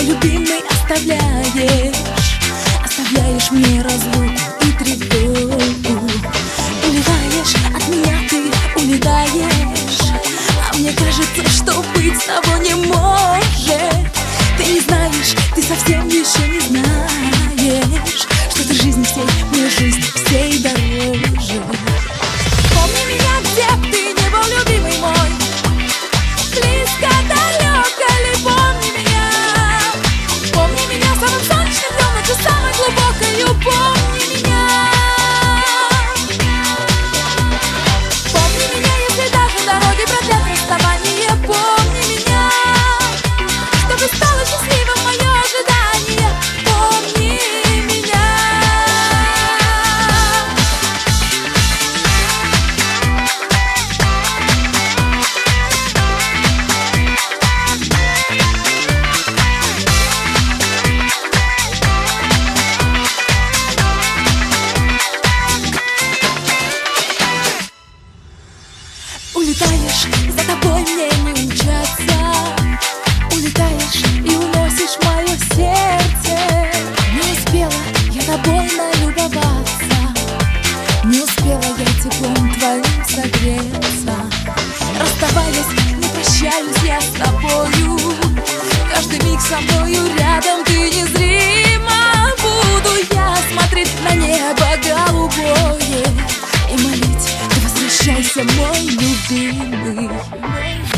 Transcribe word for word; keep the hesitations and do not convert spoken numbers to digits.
мой любимый, оставляешь, оставляешь мне разлуку и тревогу. Улетаешь от меня, ты улетаешь, а мне кажется, что быть с тобой не может. Ты не знаешь, ты совсем еще не знаешь, что ты жизни всей, мне жизнь всей дороже. Помни меня, где б ты не был, любимый мой, близко, далеко ли, помни меня. Помни меня самым солнечным днем, ночью самой глубокой, помни меня. Помни меня, если даже дороги продлят расставание, помни меня, чтобы стало счастливым мое ожидание, помни меня. Улетаешь, за тобой мне не умчаться. Улетаешь и уносишь мое сердце. Не успела я тобой налюбоваться, не успела я теплом твоим согреться. Расставаясь, не прощаюсь я с тобою. Каждый миг со мною рядом ты незримо. Буду я смотреть на небо голубое и молить: да возвращайся, мой любимый.